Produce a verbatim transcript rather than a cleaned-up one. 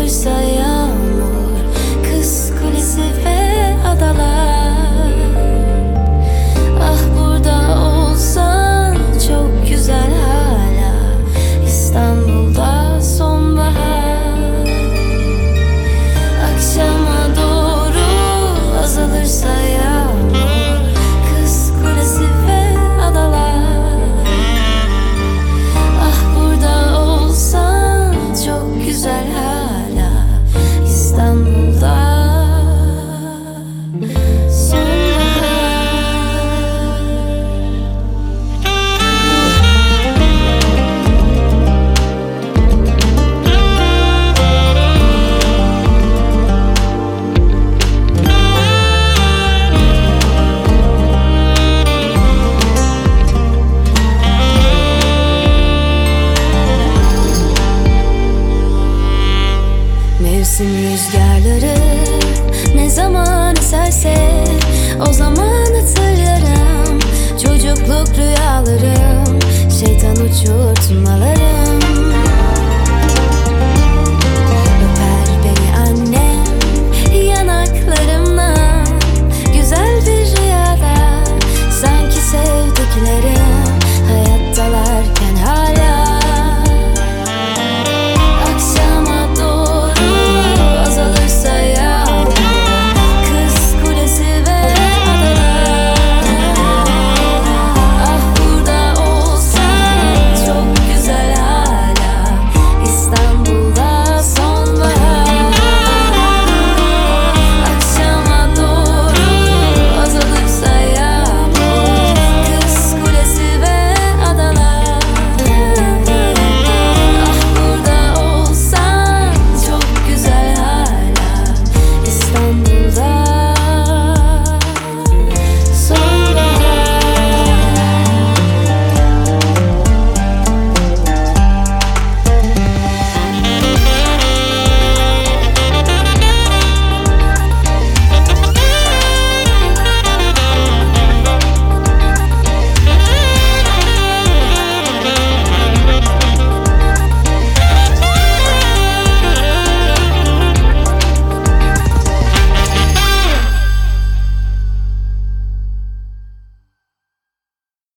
azalırsa yağmur, kız kulesi ve adalar. Ah burada olsan çok güzel hala, İstanbul'da sonbahar. Akşama doğru azalırsa yağmur, kız kulesi ve adalar. Ah burada olsan çok güzel hala, İstanbul'da mevsim rüzgarları ne zaman eserse o zaman hatırlarım çocukluk rüyalarım, şeytan uçurtmalarım.